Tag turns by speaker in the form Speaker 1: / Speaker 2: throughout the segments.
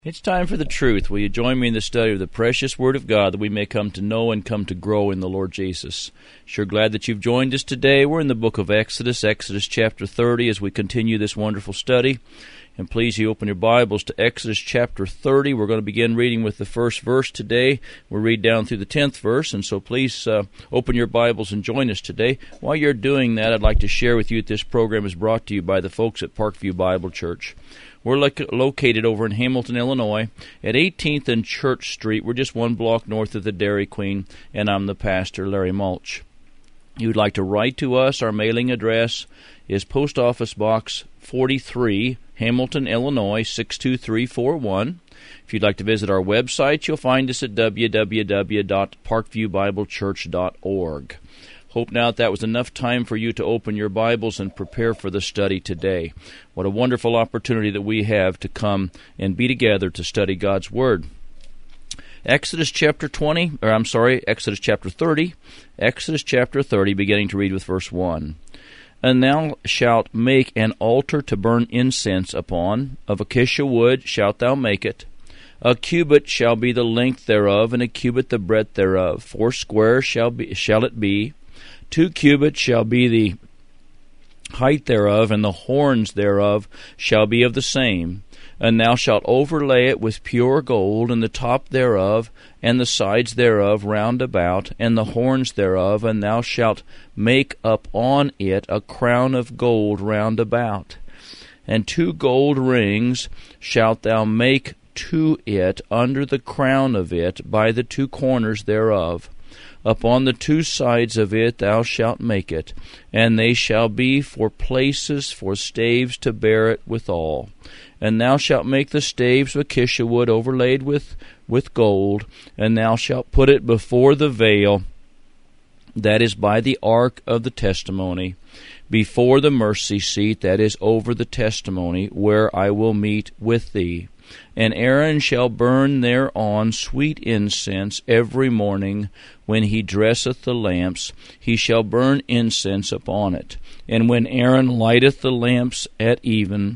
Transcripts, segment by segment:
Speaker 1: It's time for the truth. Will you join me in the study of the precious Word of God that we may come to know and come to grow in the Lord Jesus? Sure glad that you've joined us today. We're in the book of Exodus chapter 30 as we continue this wonderful study. And please, you open your Bibles to Exodus chapter 30. We're going to begin reading with the first verse today. We'll read down through the 10th verse, and so please open your Bibles and join us today. While you're doing that, I'd like to share with you that this program is brought to you by the folks at Parkview Bible Church. We're located over in Hamilton, Illinois, at 18th and Church Street. We're just one block north of the Dairy Queen, and I'm the pastor, Larry Mulch. If you'd like to write to us, our mailing address is Post Office Box 43, Hamilton, Illinois, 62341. If you'd like to visit our website, you'll find us at www.parkviewbiblechurch.org. Hope now that was enough time for you to open your Bibles and prepare for the study today. What a wonderful opportunity that we have to come and be together to study God's Word. Exodus chapter 30. Exodus chapter 30, beginning to read with verse 1. And thou shalt make an altar to burn incense upon, of acacia wood shalt thou make it. A cubit shall be the length thereof, and a cubit the breadth thereof. 4 shall it be. 2 cubits shall be the height thereof, and the horns thereof shall be of the same. And thou shalt overlay it with pure gold, and the top thereof, and the sides thereof round about, and the horns thereof, and thou shalt make up on it a crown of gold round about. And 2 gold rings shalt thou make to it under the crown of it by the 2 corners thereof. Upon the 2 sides of it thou shalt make it, and they shall be for places for staves to bear it withal. And thou shalt make the staves of acacia wood overlaid with gold, and thou shalt put it before the veil that is by the ark of the testimony, before the mercy seat that is over the testimony, where I will meet with thee. And Aaron shall burn thereon sweet incense every morning when he dresseth the lamps. He shall burn incense upon it. And when Aaron lighteth the lamps at even,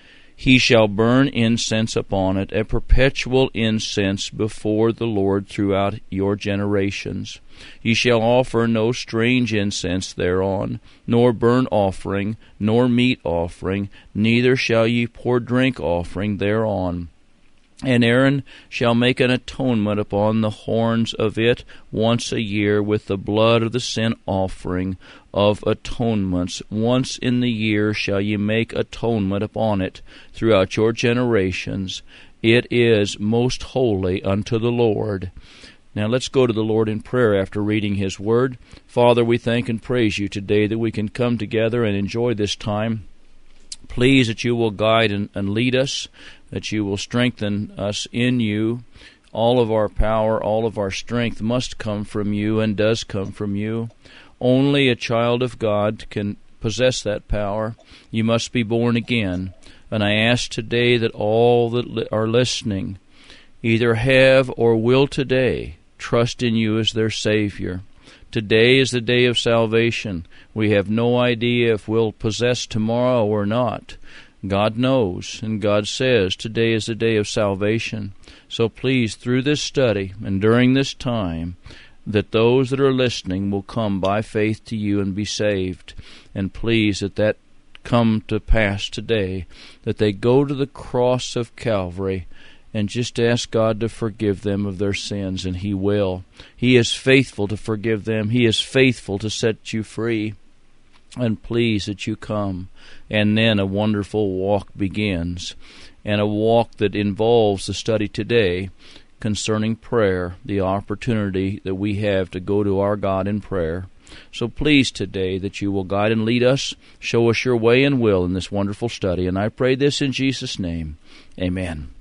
Speaker 1: he shall burn incense upon it, a perpetual incense before the Lord throughout your generations. Ye shall offer no strange incense thereon, nor burnt offering, nor meat offering, neither shall ye pour drink offering thereon. And Aaron shall make an atonement upon the horns of it once a year with the blood of the sin offering of atonements. Once in the year shall ye make atonement upon it throughout your generations. It is most holy unto the Lord. Now let's go to the Lord in prayer after reading His Word. Father, we thank and praise You today that we can come together and enjoy this time. Please that You will guide and lead us, that You will strengthen us in You. All of our power, all of our strength must come from You and does come from You. Only a child of God can possess that power. You must be born again. And I ask today that all that are listening either have or will today trust in You as their Savior. Today is the day of salvation. We have no idea if we'll possess tomorrow or not. God knows, and God says today is the day of salvation. So please, through this study and during this time, that those that are listening will come by faith to You and be saved. And please, that come to pass today, that they go to the cross of Calvary and just ask God to forgive them of their sins, and He will. He is faithful to forgive them. He is faithful to set you free. And please that you come, and then a wonderful walk begins, and a walk that involves the study today concerning prayer, the opportunity that we have to go to our God in prayer. So please today that You will guide and lead us, show us Your way and will in this wonderful study, and I pray this in Jesus' name. Amen.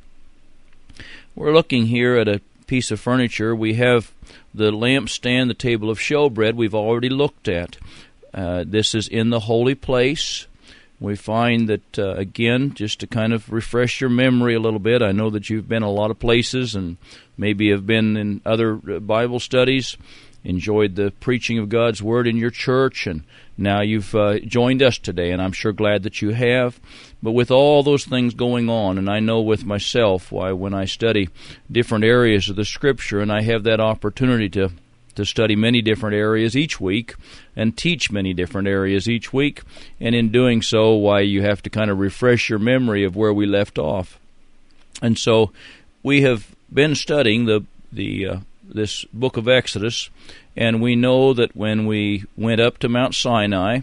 Speaker 1: We're looking here at a piece of furniture. We have the lampstand, the table of showbread we've already looked at. This is in the holy place. We find that, again, just to kind of refresh your memory a little bit, I know that you've been a lot of places and maybe have been in other Bible studies. enjoyed the preaching of God's Word in your church, and now you've joined us today, and I'm sure glad that you have. But with all those things going on, and I know with myself, why when I study different areas of the Scripture, and I have that opportunity to study many different areas each week and teach many different areas each week, and in doing so, why you have to kind of refresh your memory of where we left off. And so we have been studying this book of Exodus, and we know that when we went up to Mount Sinai,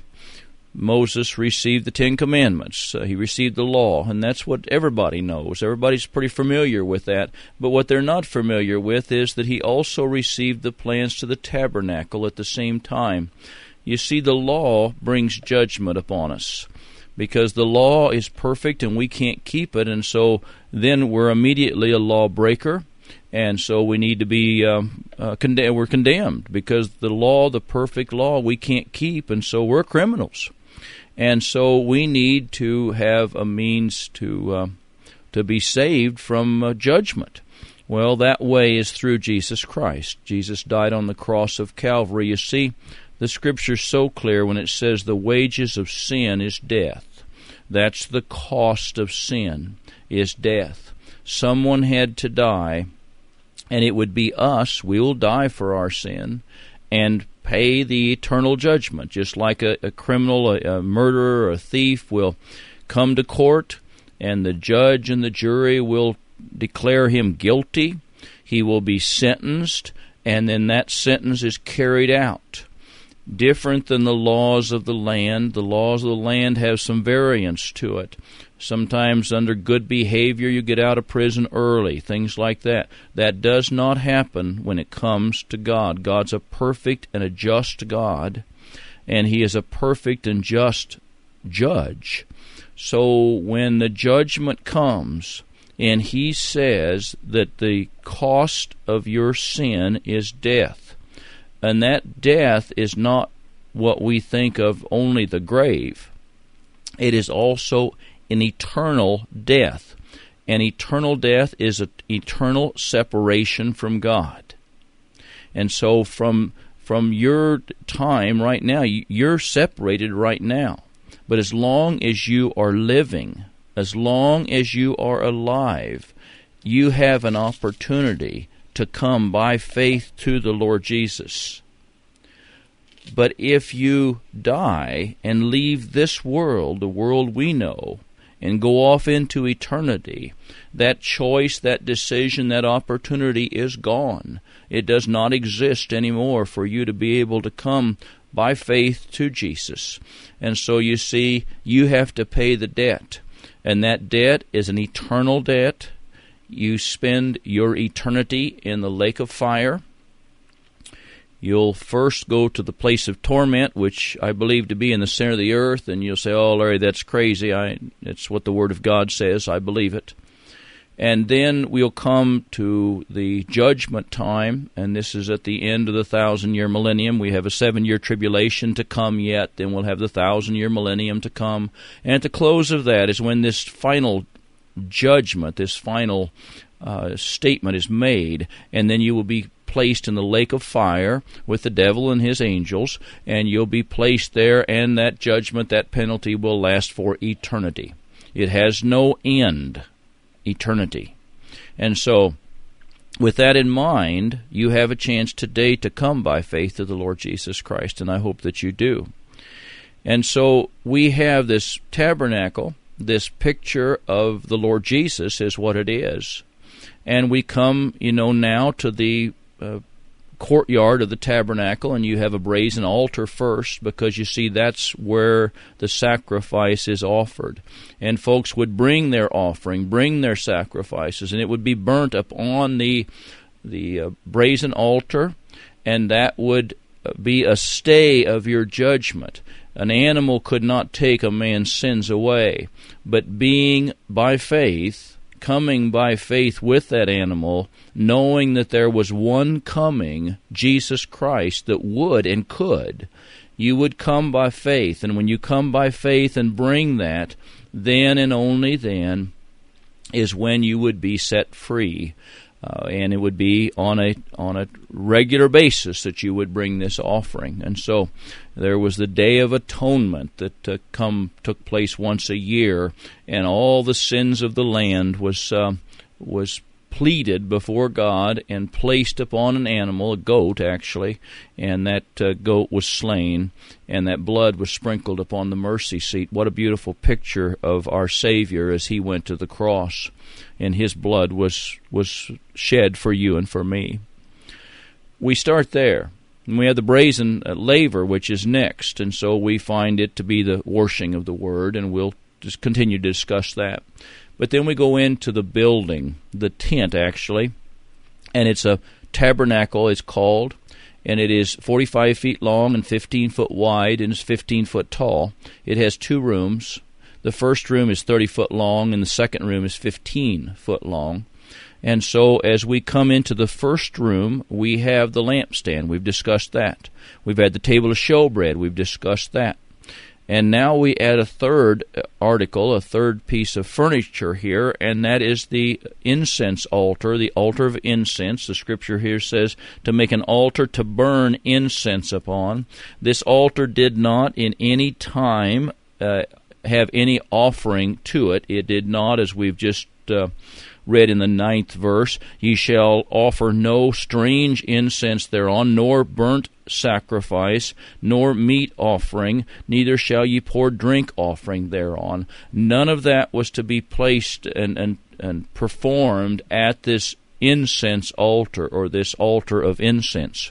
Speaker 1: Moses received the Ten Commandments. He received the law, and that's what everybody knows. Everybody's pretty familiar with that. But what they're not familiar with is that he also received the plans to the tabernacle at the same time. You see, the law brings judgment upon us, because the law is perfect and we can't keep it, and so then we're immediately a lawbreaker, and so we need to be we're condemned, because the law, the perfect law, we can't keep, and so we're criminals. And so we need to have a means to be saved from judgment. Well, that way is through Jesus Christ. Jesus died on the cross of Calvary. You see, the Scripture's so clear when it says the wages of sin is death. That's the cost of sin, is death. Someone had to die, and it would be us. We will die for our sin and pay the eternal judgment, just like a criminal, a murderer, a thief will come to court, and the judge and the jury will declare him guilty. He will be sentenced, and then that sentence is carried out. Different than the laws of the land. The laws of the land have some variance to it. Sometimes under good behavior you get out of prison early, things like that. That does not happen when it comes to God. God's a perfect and a just God, and He is a perfect and just judge. So when the judgment comes, and He says that the cost of your sin is death, and that death is not what we think of only the grave. It is also an eternal death. And eternal death is an eternal separation from God. And so from your time right now, you're separated right now. But as long as you are living, as long as you are alive, you have an opportunity to come by faith to the Lord Jesus. But if you die and leave this world, the world we know, and go off into eternity, that choice, that decision, that opportunity is gone. It does not exist anymore for you to be able to come by faith to Jesus. And so you see, you have to pay the debt. And that debt is an eternal debt. You spend your eternity in the lake of fire. You'll first go to the place of torment, which I believe to be in the center of the earth, and you'll say, "Oh, Larry, that's crazy. It's what the Word of God says. I believe it." And then we'll come to the judgment time, and this is at the end of the 1,000-year millennium. We have a 7-year tribulation to come yet, then we'll have the 1,000-year millennium to come. And at the close of that is when this final judgment, this final statement is made, and then you will be placed in the lake of fire with the devil and his angels, and you'll be placed there, and that judgment, that penalty will last for eternity. It has no end, eternity. And so, with that in mind, you have a chance today to come by faith to the Lord Jesus Christ, and I hope that you do. And so, we have this tabernacle, this picture of the Lord Jesus is what it is. And we come, now to the courtyard of the tabernacle, and you have a brazen altar first, because you see that's where the sacrifice is offered. And folks would bring their offering, bring their sacrifices, and it would be burnt upon the brazen altar, and that would be a stay of your judgment. An animal could not take a man's sins away, but being by faith, coming by faith with that animal, knowing that there was one coming, Jesus Christ, that would and could, you would come by faith. And when you come by faith and bring that, then and only then is when you would be set free. And it would be on a regular basis that you would bring this offering. And so there was the Day of Atonement that took place once a year, and all the sins of the land was pleaded before God and placed upon an animal, a goat actually, and that goat was slain, and that blood was sprinkled upon the mercy seat. What a beautiful picture of our Savior as He went to the cross, and His blood was shed for you and for me. We start there. And we have the brazen laver, which is next, and so we find it to be the washing of the Word, and we'll just continue to discuss that. But then we go into the building, the tent actually, and it's a tabernacle, it's called, and it is 45 feet long and 15 foot wide, and it's 15 foot tall. It has 2 rooms. The first room is 30 foot long, and the second room is 15 foot long. And so as we come into the first room, we have the lampstand. We've discussed that. We've had the table of showbread. We've discussed that. And now we add a third article, a third piece of furniture here, and that is the incense altar, the altar of incense. The Scripture here says to make an altar to burn incense upon. This altar did not in any time have any offering to it. It did not, as we've just read in the 9th verse, ye shall offer no strange incense thereon, nor burnt sacrifice, nor meat offering, neither shall ye pour drink offering thereon. None of that was to be placed and performed at this incense altar, or this altar of incense.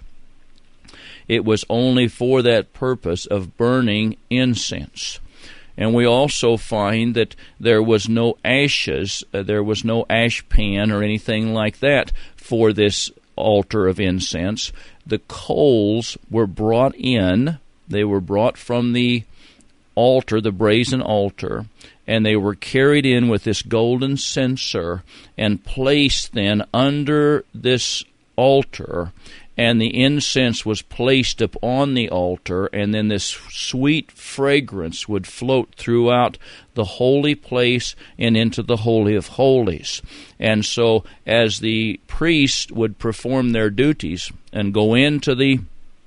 Speaker 1: It was only for that purpose of burning incense. And we also find that there was no ashes, there was no ash pan or anything like that for this altar of incense. The coals were brought in, they were brought from the altar, the brazen altar, and they were carried in with this golden censer and placed then under this altar, and the incense was placed upon the altar, and then this sweet fragrance would float throughout the holy place and into the Holy of Holies. And so as the priest would perform their duties and go into the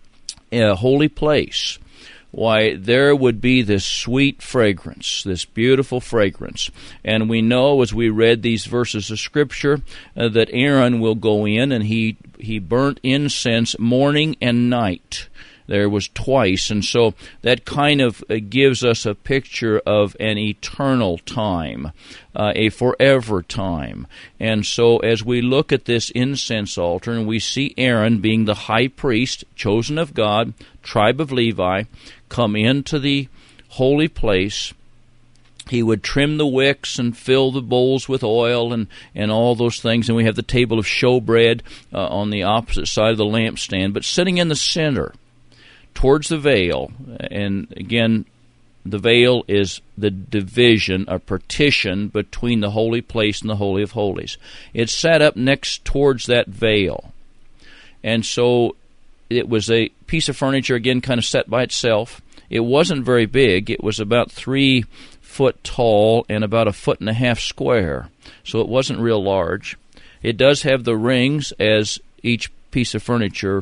Speaker 1: holy place, why, there would be this sweet fragrance, this beautiful fragrance. And we know, as we read these verses of Scripture, that Aaron will go in and he burnt incense morning and night. There was twice, and so that kind of gives us a picture of an eternal time, a forever time. And so as we look at this incense altar, and we see Aaron being the high priest, chosen of God, tribe of Levi, come into the holy place, he would trim the wicks and fill the bowls with oil and all those things. And we have the table of showbread on the opposite side of the lampstand. But sitting in the center, towards the veil, and again, the veil is the division, a partition between the holy place and the Holy of Holies. It's set up next towards that veil. And so it was a piece of furniture, again, kind of set by itself. It wasn't very big. It was about 3 foot tall and about 1.5 feet square. So it wasn't real large. It does have the rings, as each piece of furniture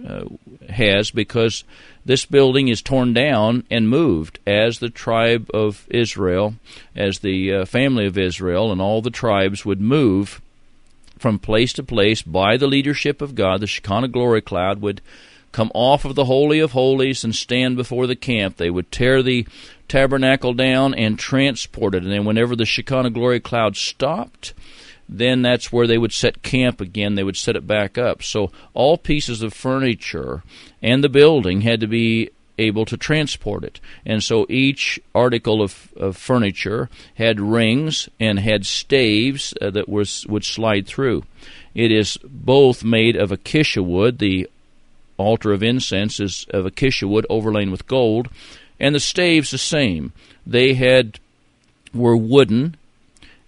Speaker 1: has, because this building is torn down and moved as the tribe of Israel, as the family of Israel, and all the tribes would move from place to place by the leadership of God. The Shekinah glory cloud would come off of the Holy of Holies and stand before the camp. They would tear the tabernacle down and transport it. And then whenever the Shekinah glory cloud stopped, then that's where they would set camp again. They would set it back up. So all pieces of furniture and the building had to be able to transport it. And so each article of furniture had rings and had staves that would slide through. It is both made of acacia wood. The altar of incense is of acacia wood overlain with gold, and the staves the same. They were wooden,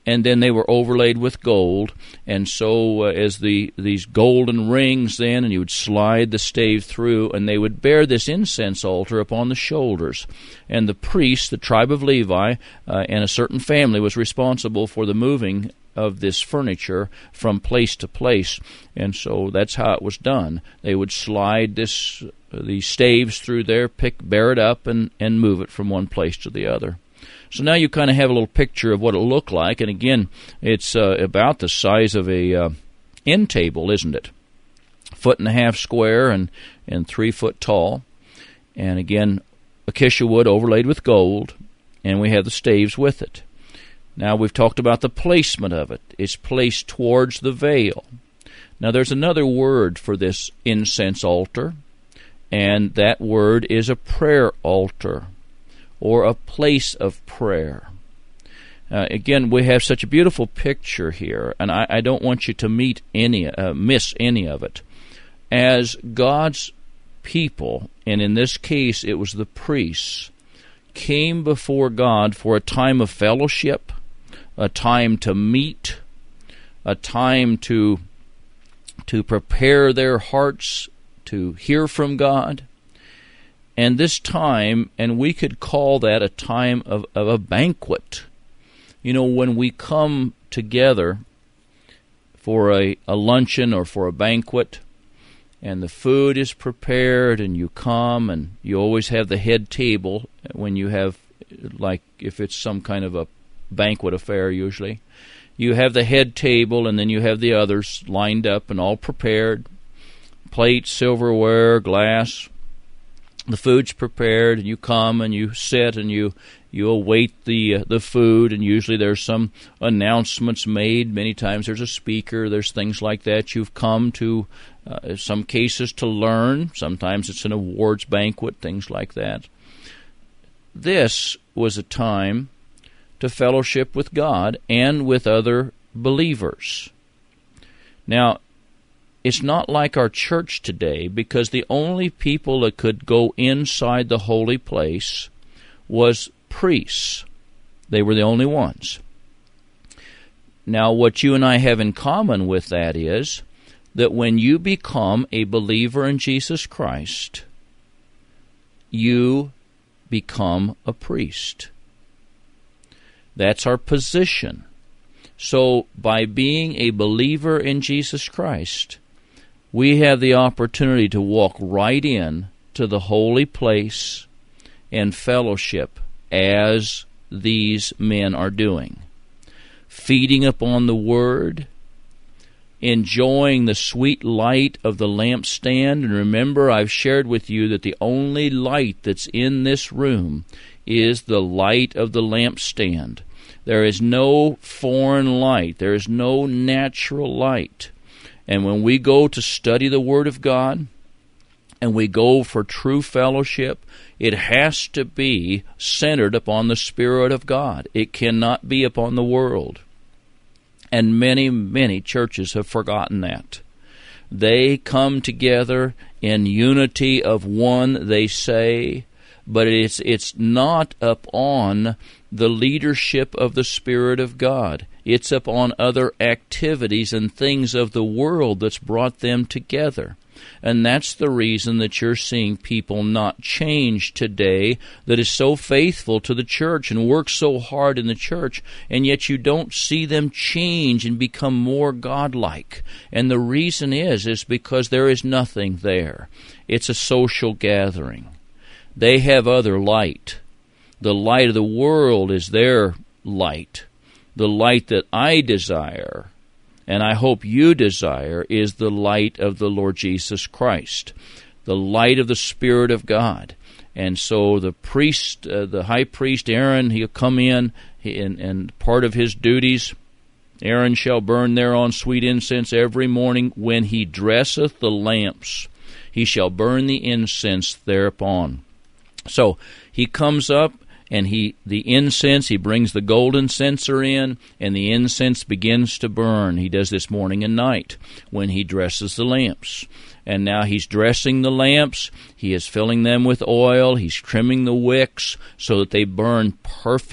Speaker 1: and then they were overlaid with gold. And so as these golden rings then, and you would slide the stave through, and they would bear this incense altar upon the shoulders. And the priest, the tribe of Levi, and a certain family was responsible for the moving of this furniture from place to place. And so that's how it was done. They would slide these staves through there, bear it up, and move it from one place to the other. So now you kind of have a little picture of what it looked like. And again, it's about the size of a end table, isn't it? 1.5 feet square and 3 foot tall. And again, acacia wood overlaid with gold, and we have the staves with it. Now we've talked about the placement of it. It's placed towards the veil. Now there's another word for this incense altar, and that word is a prayer altar, or a place of prayer. Again, we have such a beautiful picture here, and I don't want you to miss any of it. As God's people, and in this case it was the priests, came before God for a time of fellowship, a time to meet, a time to prepare their hearts to hear from God. And this time, and we could call that a time of a banquet. You know, when we come together for a luncheon or for a banquet, and the food is prepared, and you come, and you always have the head table when you have, like, if it's some kind of a banquet affair usually. You have the head table, and then you have the others lined up and all prepared. Plate, silverware, glass. The food's prepared, and you come and you sit and you await the food, and usually there's some announcements made. Many times there's a speaker, there's things like that. You've come to, some cases, to learn. Sometimes it's an awards banquet, things like that. This was a time to fellowship with God and with other believers. Now, it's not like our church today, because the only people that could go inside the holy place was priests. They were the only ones. Now, what you and I have in common with that is that when you become a believer in Jesus Christ, you become a priest. That's our position. So, by being a believer in Jesus Christ, we have the opportunity to walk right in to the holy place and fellowship as these men are doing. Feeding upon the Word, enjoying the sweet light of the lampstand. And remember, I've shared with you that the only light that's in this room is the light of the lampstand. There is no foreign light. There is no natural light. And when we go to study the Word of God, and we go for true fellowship, it has to be centered upon the Spirit of God. It cannot be upon the world. And many, many churches have forgotten that. They come together in unity of one, they say, but it's not upon the leadership of the Spirit of God. It's upon other activities and things of the world that's brought them together. And that's the reason that you're seeing people not change today, that is so faithful to the church and work so hard in the church, and yet you don't see them change and become more godlike. And the reason is because there is nothing there. It's a social gathering. They have other light. The light of the world is their light. The light that I desire, and I hope you desire, is the light of the Lord Jesus Christ, the light of the Spirit of God. And so the priest, the high priest Aaron, he'll come in, and part of his duties, Aaron shall burn thereon sweet incense every morning when he dresseth the lamps. He shall burn the incense thereupon. So he comes up, and the incense, he brings the golden censer in, and the incense begins to burn. He does this morning and night when he dresses the lamps. And now he's dressing the lamps, he is filling them with oil, he's trimming the wicks so that they burn perfect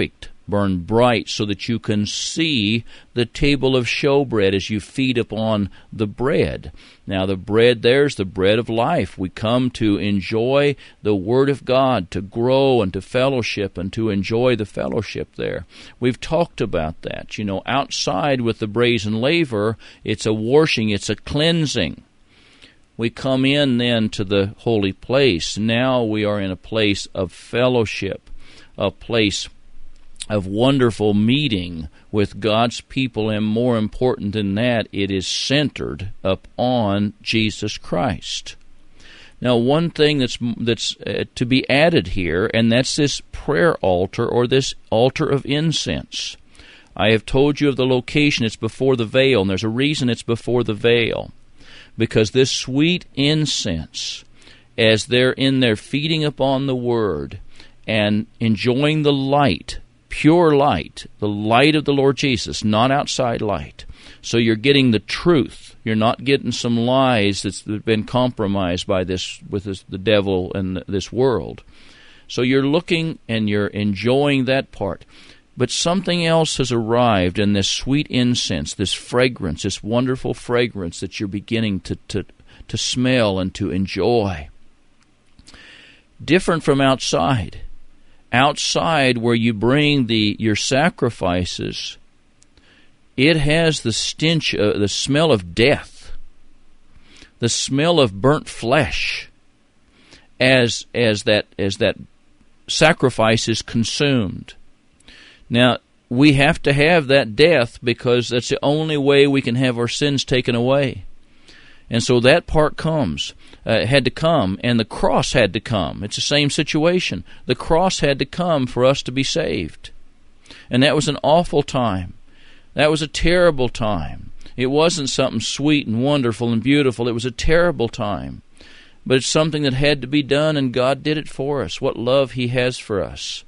Speaker 1: burn bright so that you can see the table of showbread as you feed upon the bread. Now the bread there's the bread of life. We come to enjoy the Word of God, to grow and to fellowship and to enjoy the fellowship there. We've talked about that. Outside with the brazen laver, it's a washing, it's a cleansing. We come in then to the holy place. Now we are in a place of fellowship, a place of wonderful meeting with God's people, and more important than that, it is centered upon Jesus Christ. Now, one thing that's to be added here, and that's this prayer altar or this altar of incense. I have told you of the location. It's before the veil, and there's a reason it's before the veil, because this sweet incense, as they're in there feeding upon the Word and enjoying the light, pure light, the light of the Lord Jesus, not outside light. So you're getting the truth. You're not getting some lies that's been compromised by the devil and this world. So you're looking and you're enjoying that part. But something else has arrived in this sweet incense, this fragrance, this wonderful fragrance that you're beginning to smell and to enjoy. Different from outside. Outside, where you bring your sacrifices, it has the stench, the smell of death, the smell of burnt flesh, as that sacrifice is consumed. Now, we have to have that death because that's the only way we can have our sins taken away. And so that part had to come, and the cross had to come. It's the same situation. The cross had to come for us to be saved. And that was an awful time. That was a terrible time. It wasn't something sweet and wonderful and beautiful. It was a terrible time. But it's something that had to be done, and God did it for us. What love He has for us.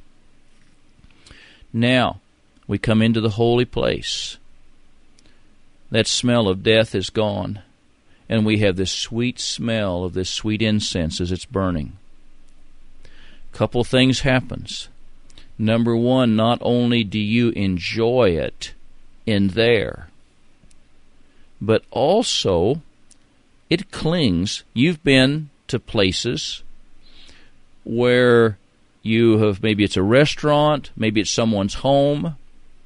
Speaker 1: Now, we come into the holy place. That smell of death is gone. And we have this sweet smell of this sweet incense as it's burning. A couple things happens. Number one, not only do you enjoy it in there, but also it clings. You've been to places where you have, maybe it's a restaurant, maybe it's someone's home.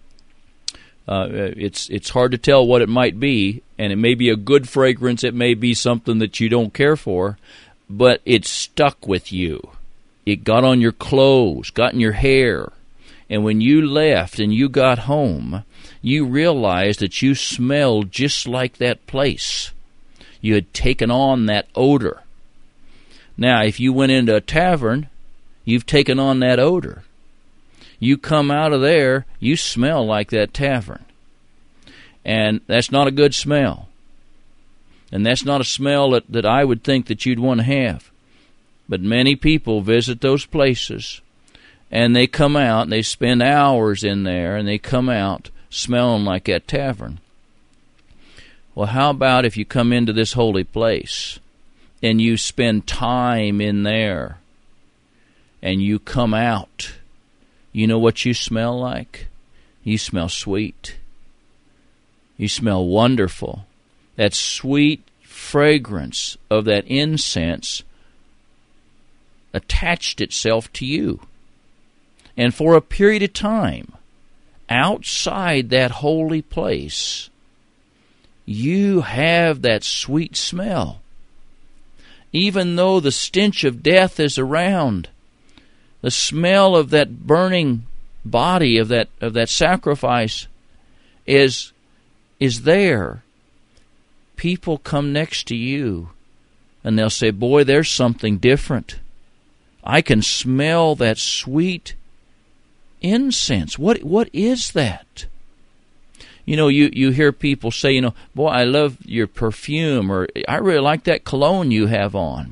Speaker 1: It's hard to tell what it might be, and it may be a good fragrance, it may be something that you don't care for, but it stuck with you. It got on your clothes, got in your hair, and when you left and you got home, you realized that you smelled just like that place. You had taken on that odor. Now, if you went into a tavern, you've taken on that odor. You come out of there, you smell like that tavern. And that's not a good smell. And that's not a smell that I would think that you'd want to have. But many people visit those places, and they come out, and they spend hours in there, and they come out smelling like that tavern. Well, how about if you come into this holy place, and you spend time in there, and you come out? You know what you smell like? You smell sweet. You smell wonderful. That sweet fragrance of that incense attached itself to you. And for a period of time, outside that holy place, you have that sweet smell. Even though the stench of death is around, the smell of that burning body of that sacrifice is there. People come next to you, and they'll say, "Boy, there's something different. I can smell that sweet incense. What is that?" You hear people say, "Boy, I love your perfume," or "I really like that cologne you have on."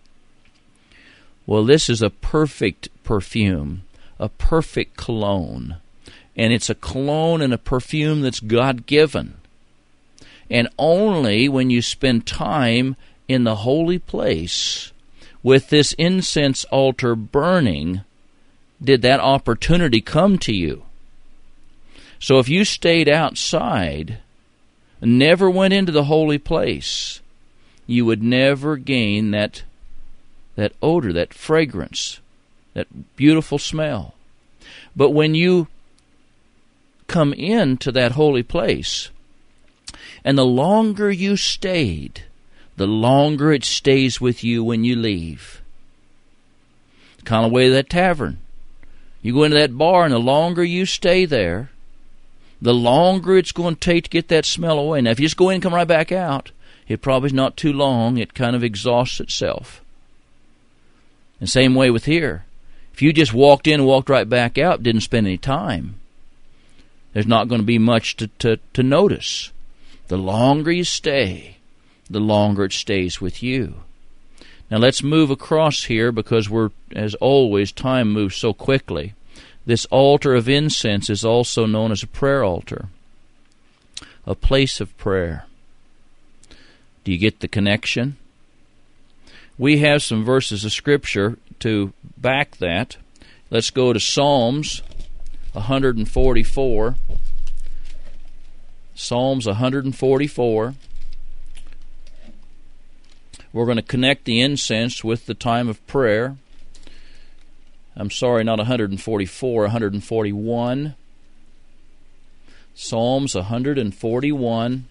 Speaker 1: Well, this is a perfect perfume, a perfect cologne. And it's a cologne and a perfume that's God-given. And only when you spend time in the holy place with this incense altar burning did that opportunity come to you. So if you stayed outside, never went into the holy place, you would never gain that odor, that fragrance, that beautiful smell. But when you come into that holy place, and the longer you stayed, the longer it stays with you when you leave. Kind of way that tavern. You go into that bar, and the longer you stay there, the longer it's going to take to get that smell away. Now, if you just go in and come right back out, it probably is not too long. It kind of exhausts itself. And same way with here. If you just walked in and walked right back out, didn't spend any time, there's not going to be much to notice. The longer you stay, the longer it stays with you. Now let's move across here, because as always, time moves so quickly. This altar of incense is also known as a prayer altar, a place of prayer. Do you get the connection? We have some verses of Scripture to back that. Let's go to Psalms 144. Psalms 144. We're going to connect the incense with the time of prayer. I'm sorry, not 144, 141. Psalms 141.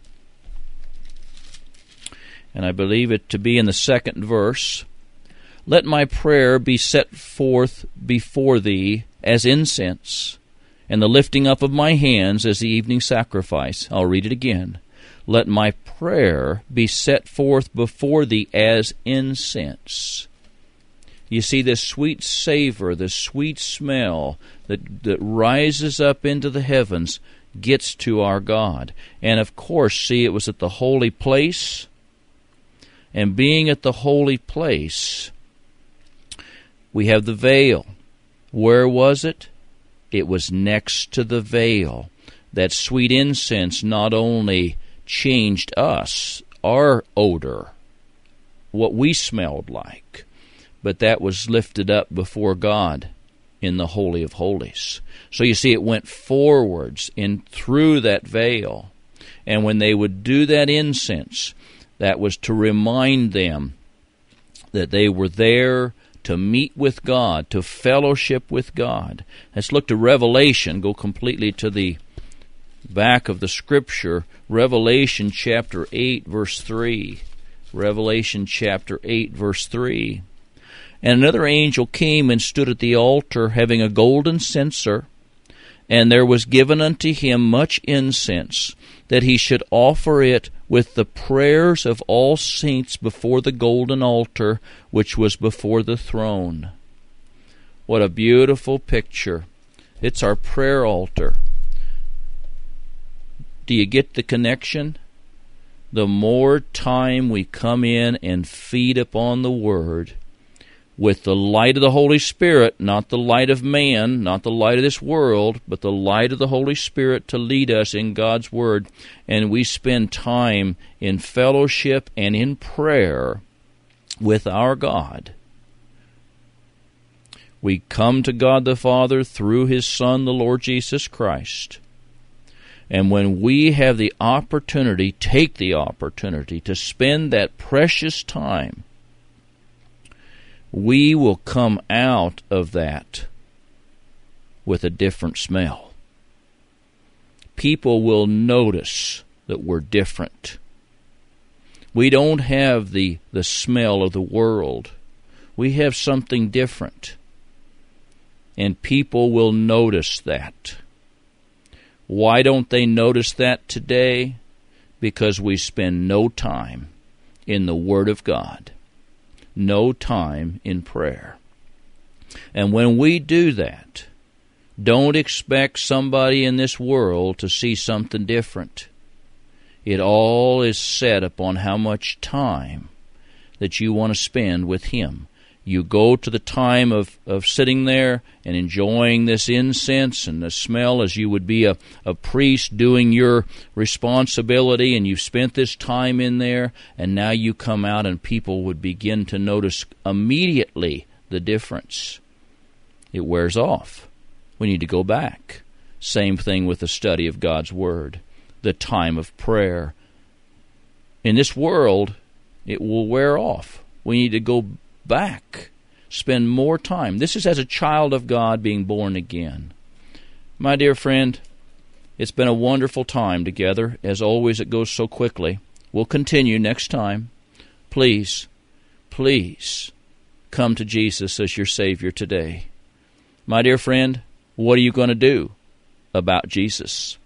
Speaker 1: And I believe it to be in the second verse. Let my prayer be set forth before thee as incense, and the lifting up of my hands as the evening sacrifice. I'll read it again. Let my prayer be set forth before thee as incense. You see, this sweet savor, this sweet smell that rises up into the heavens gets to our God. And of course, see, it was at the holy place. And being at the holy place, we have the veil. Where was it? It was next to the veil. That sweet incense not only changed us, our odor, what we smelled like, but that was lifted up before God in the Holy of Holies. So you see, it went forwards and through that veil. And when they would do that incense, that was to remind them that they were there to meet with God, to fellowship with God. Let's look to Revelation, go completely to the back of the Scripture, Revelation chapter 8, verse 3. Revelation chapter 8, verse 3. And another angel came and stood at the altar, having a golden censer, and there was given unto him much incense, that he should offer it with the prayers of all saints before the golden altar, which was before the throne. What a beautiful picture. It's our prayer altar. Do you get the connection? The more time we come in and feed upon the Word, with the light of the Holy Spirit, not the light of man, not the light of this world, but the light of the Holy Spirit to lead us in God's Word, and we spend time in fellowship and in prayer with our God. We come to God the Father through His Son, the Lord Jesus Christ. And when we have the opportunity, take the opportunity to spend that precious time, we will come out of that with a different smell. People will notice that we're different. We don't have the smell of the world. We have something different. And people will notice that. Why don't they notice that today? Because we spend no time in the Word of God. No time in prayer. And when we do that, don't expect somebody in this world to see something different. It all is set upon how much time that you want to spend with Him. You go to the time of sitting there and enjoying this incense and the smell as you would be a priest doing your responsibility, and you've spent this time in there, and now you come out and people would begin to notice immediately the difference. It wears off. We need to go back. Same thing with the study of God's Word, the time of prayer. In this world, it will wear off. We need to go back, spend more time. This is as a child of God being born again. My dear friend, it's been a wonderful time together. As always, it goes so quickly. We'll continue next time. Please, please come to Jesus as your Savior today. My dear friend, what are you going to do about Jesus?